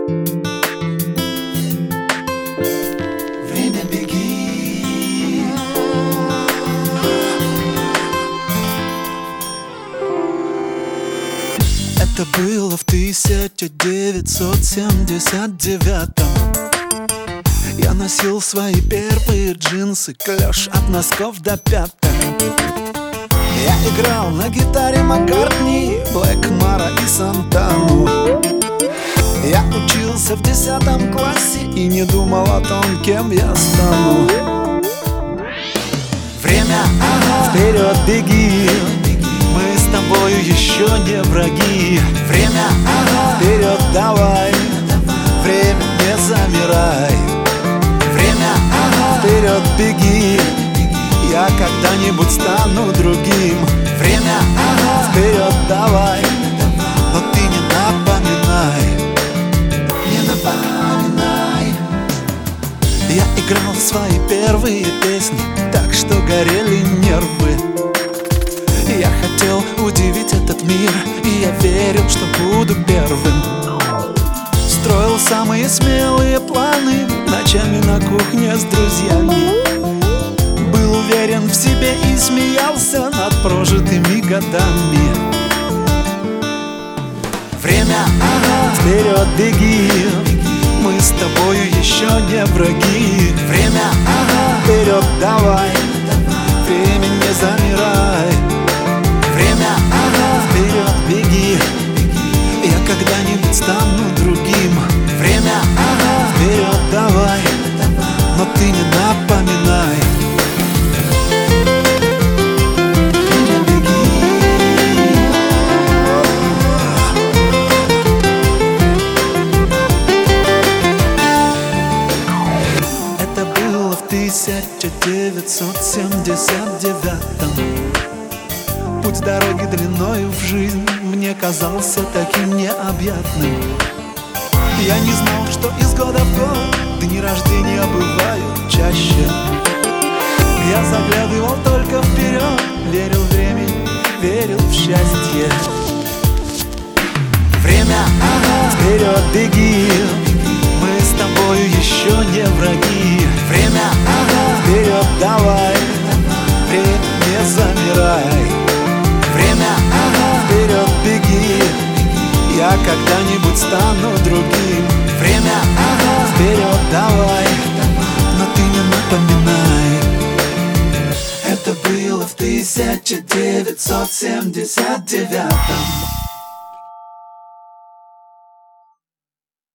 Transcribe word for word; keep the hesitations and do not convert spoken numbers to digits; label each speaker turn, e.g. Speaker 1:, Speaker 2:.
Speaker 1: Время, беги. Это было в тысяча девятьсот семьдесят девятом. Я носил свои первые джинсы, клеш от носков до пяток. Я играл на гитаре Маккартни, Блэк Мара и Сантану. Я учился в десятом классе и не думал о том, кем я стану. Время, ага, вперед беги. Мы с тобою еще не враги. Время, ага, вперед давай. Время, не замирай. Время, ага, вперед беги. Я когда-нибудь стану другим. Время, ага, вперед давай. Но ты не напоминай. Не напоминай. Я играл свои первые песни, так что горели нервы. Я хотел удивить этот мир, и я верил, что буду первым. Строил самые смелые планы, ночами на кухне с друзьями. Был уверен в себе и смеялся над прожитыми годами. Время, ага, вперед беги. Мы с тобою еще не враги. Время, ага, вперед давай. Время, не замирай. Время, ага, вперед беги. Я когда-нибудь стану другим. Время, ага, вперед давай. Но ты не напоминай. Время, беги. Это было в тысяча девятьсот семьдесят девятом. Путь дороги длиною в жизнь мне казался таким необъятным. Я не знал, что из года в год дни рождения бывают чаще. Я заглядывал только вперед, верил в время, верил в счастье. Время, ага, вперед беги. Мы с тобою еще не враги. Время, ага, вперед давай. Время, не замирай. Время, ага, вперед беги. Я когда-нибудь стану другим. Время, ага, вперед давай. Но ты не напоминай. Это было в тысяча девятьсот семьдесят девятом.